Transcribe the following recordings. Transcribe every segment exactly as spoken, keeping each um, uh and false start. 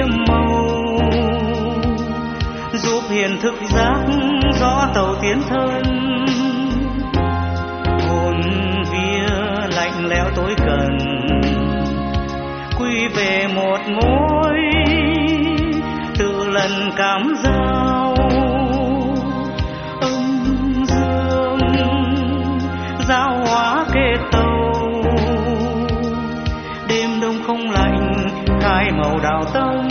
nhiệm màu, giúp hiền thức giác gió tàu tiến thân. Hồn vía lạnh lẽo tối cần, quy về một mối tự lần cảm giao. Âm dương giao hóa kê tâu, đêm đông không lạnh khai màu đạo tâm.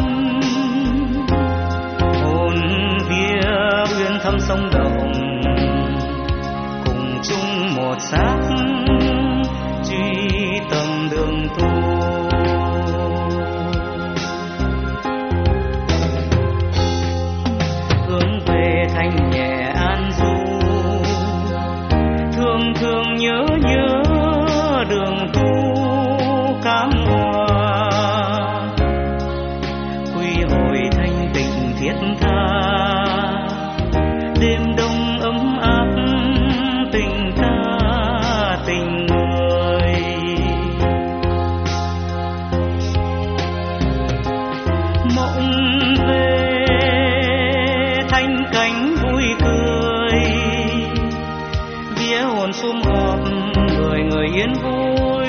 Hồn vía uyên thâm sông động, cùng chung một xác truy tầm đường tu. Hướng về thanh nhẹ an du, thương thương nhớ nhớ đường tu cám hoa. Quy hồi thanh tịnh thiết tha, đêm đông ấm áp tình ta tình người. Mộng về thanh cánh vui cười, vía hồn sum họp người người yên vui.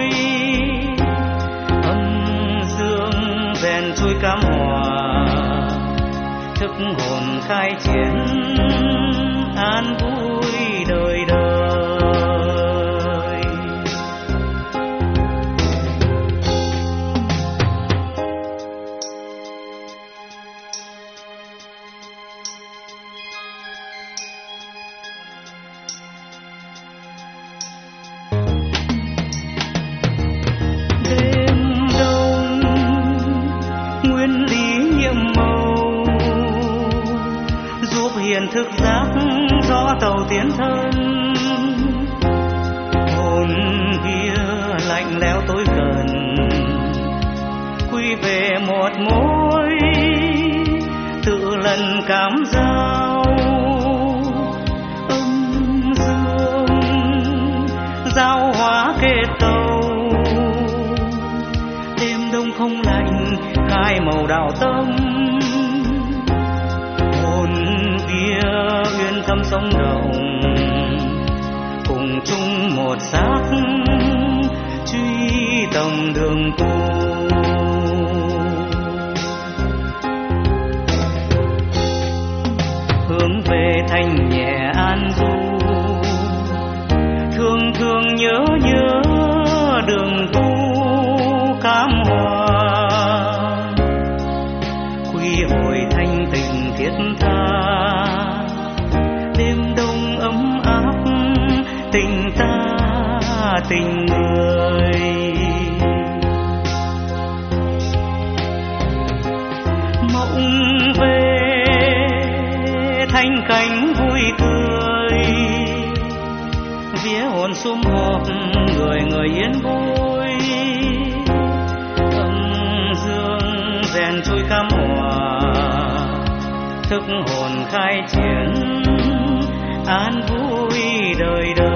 Âm dương rèn trôi cám hòa, thức hồn khai chiến an vui đời đời. Đêm đông nguyên lý nhiệm màu, giúp hiền thức giác gió tàu tiến thân. Hồn vía lạnh lẽo tối gần, quy về một mối tự lần cảm giao. Âm dương giao hóa kê tâu, đêm đông không lạnh khai màu đạo tâm. Hồn vía uyên thâm sông động, cùng chung một xác truy tầm đường tu. Hướng về thanh nhẹ an du, thương thương nhớ nhớ đường tu cám hoa. Quy hồi thanh tịnh thiết tha, đêm đông ấm áp tình ta tình người. Mộng về thanh cánh vui cười, vía hồn sum họp người người yên vui. Âm dương rèn trôi cám hòa, thức hồn khai chiến an vui đời đời.